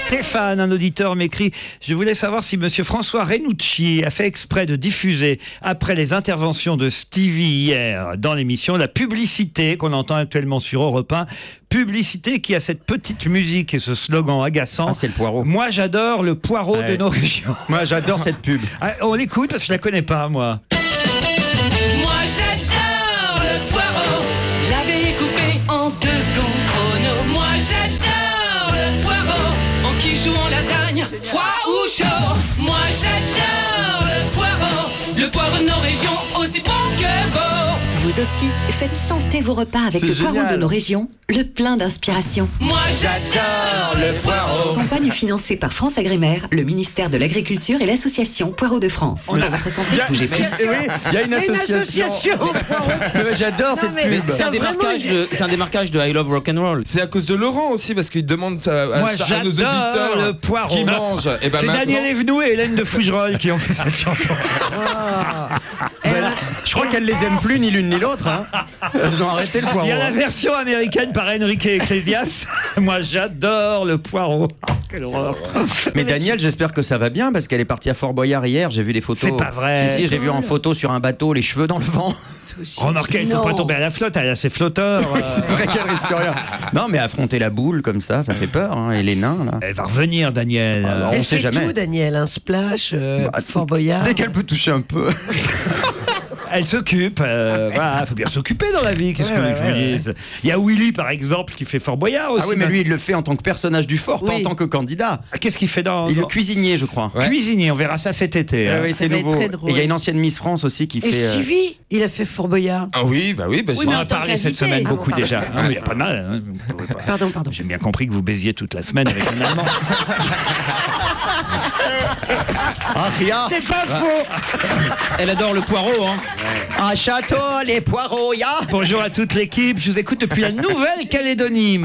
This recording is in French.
Stéphane, un auditeur, m'écrit: je voulais savoir si monsieur François Renucci a fait exprès de diffuser, après les interventions de Stevie hier dans l'émission, la publicité qu'on entend actuellement sur Europe 1. Publicité qui a cette petite musique et ce slogan agaçant. Ah, c'est le poireau. Moi, j'adore le poireau de nos régions. Moi, j'adore cette pub. Ah, on l'écoute parce que je la connais pas, moi. Moi j'adore le poireau, laver et couper en 2 secondes chrono. Moi j'adore le poireau, en quiche ou en lasagne, froid ou chaud. Moi j'adore le poireau de nos régions, aussi bon que beau. Vous aussi, faites santé vos repas avec C'est le poireau génial. de nos régions, le plein d'inspiration. Moi j'adore le poireau. Campagne financée par France Agrimaire, le ministère de l'Agriculture et l'association Poireau de France. Pour votre santé, bougez plus. Oui, il y a une association. J'adore cette pub. C'est un démarquage de I Love Rock'n'Roll. C'est à cause de Laurent aussi, parce qu'il demande à Moi, nos j'adore auditeurs le poireau. ce qu'ils mangent. Et ben C'est maintenant, Daniel Evenou et Hélène de Fougerolles qui ont fait cette chanson. Je crois qu'elles les aiment plus, ni l'une ni l'autre. Hein. Elles ont arrêté le poireau. Il y a la version américaine par Enrique Iglesias. Moi, j'adore le poireau. Oh, quelle horreur. Mais Daniel, j'espère que ça va bien parce qu'elle est partie à Fort Boyard hier. J'ai vu des photos. C'est pas vrai. Si, j'ai vu en photo sur un bateau, les cheveux dans le vent. Remarquez, elle ne peut pas tomber à la flotte, elle a ses flotteurs. C'est vrai qu'elle risque rien. Non, mais affronter la boule comme ça fait peur. Hein. Et les nains, là. Elle va revenir, Daniel. Alors, Elle on sait fait jamais. tout, Daniel, un splash, Fort Boyard. Dès qu'elle peut toucher un peu. Elle s'occupe. Voilà, il faut bien s'occuper dans la vie. Qu'est-ce que je vous dise. Il y a Willy, par exemple, qui fait Fort Boyard aussi. Ah oui, mais lui, il le fait en tant que personnage du fort, pas Oui. en tant que candidat. Qu'est-ce qu'il fait dans. Il est cuisinier, je crois. Cuisinier, on verra ça cet été. hein. Oui, c'est va être nouveau. très Et drôle. il y a une ancienne Miss France aussi qui Et fait. Stevie, il a fait Fort Boyard. Ah oui, bah Oui, On mais en en a tant parlé cette qu'invité. semaine Ah, beaucoup pardon. déjà. Non, mais il n'y a pas de mal. Hein. Vous pouvez pas- Pardon. J'ai bien compris que vous baisiez toute la semaine avec un Allemand. Ah, rien. C'est pas faux. Elle adore le poireau, hein. Un château, les poireaux, ya. Bonjour à toute l'équipe. Je vous écoute depuis la Nouvelle-Calédonie.